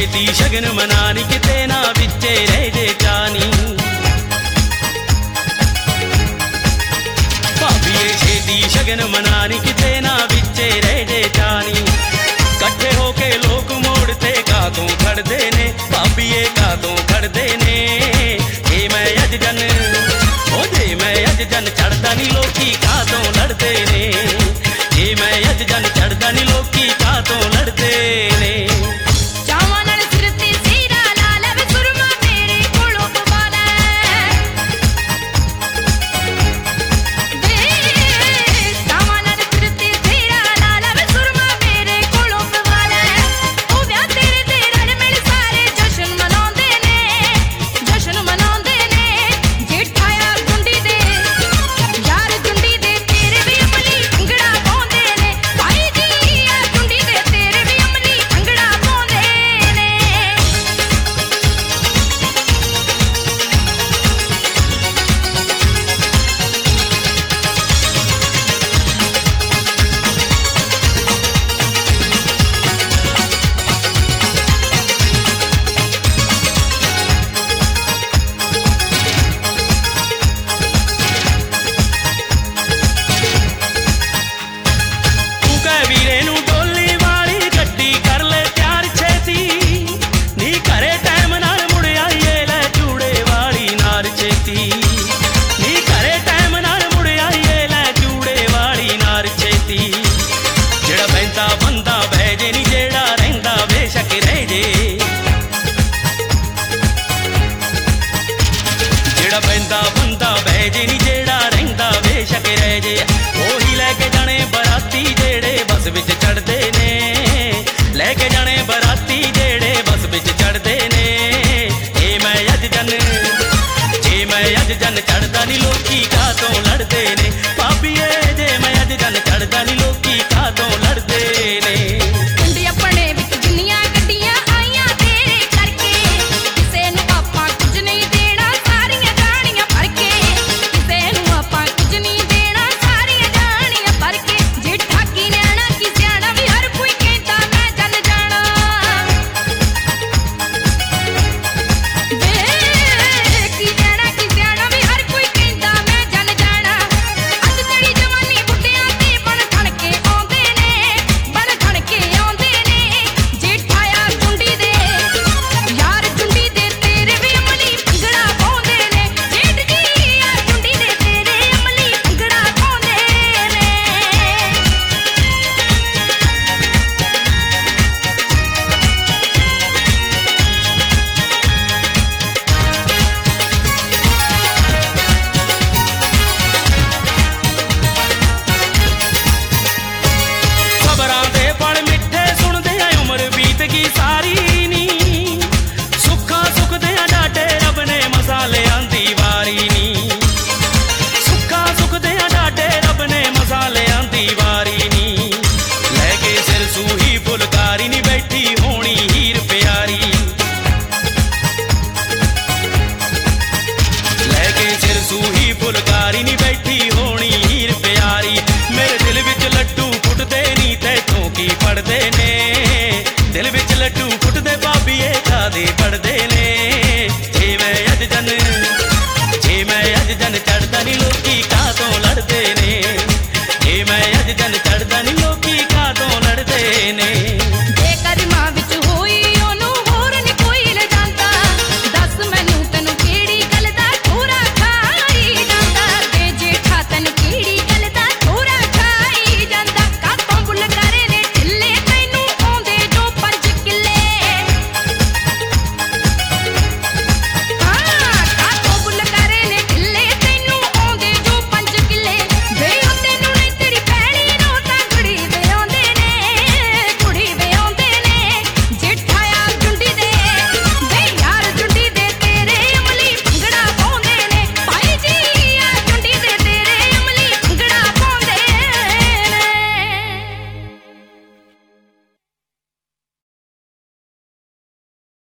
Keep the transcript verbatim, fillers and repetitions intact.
छेती शगन मनानी किते ना विचे रह जे जानी। भाभीए छेती शगन मनानी किते ना विचे रह जे जानी। कट्ठे होके लोग मोड़ते कातों खड़दे ने, भाभीए कातों खड़दे ने। जे मैं अज जन ओ जे मैं अज जन चढ़दा नी लोकी कातों लड़दे ने। जे मैं अज जन चढ़दा नी लोकी कातों लड़दे ने। पैंदा बंदा बह जे नी जेड़ा रहिंदा बेशक रह जे। ओही लैके जाने बराती जेड़े बस विच चढ़दे ने, लैके जाने बराती जेड़े बस विच चढ़दे ने। जे मैं अज जन जे मैं अज जन चढ़दा नी लोकी कातों लड़दे ने। भाभीए जे मैं अज जन चढ़दा नी लोकी कातों लड़दे ने। फुलकारी नी बैठी होनी हीर प्यारी। मेरे दिल विच लड्डू फुटदे नी तैथों की पड़दे ने।